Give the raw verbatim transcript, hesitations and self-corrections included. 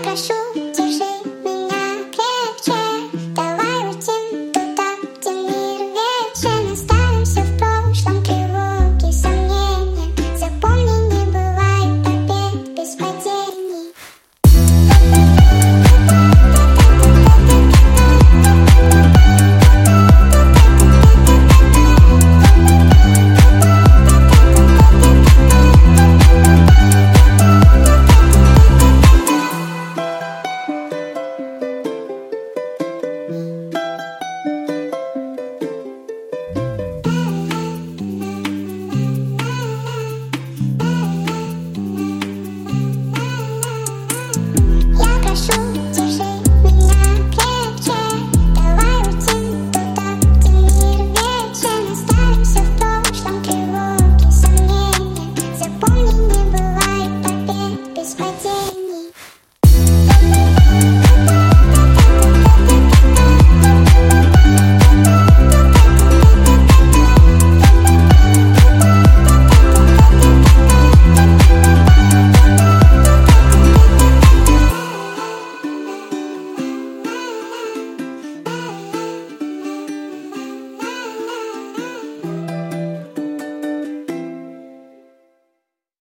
прошу, держи меня крепче. Давай уйдем туда, где мир вечен. Оставим все в прошлом, тревоги, сомнения. Запомни, не бывает побед без падений. Я прошу.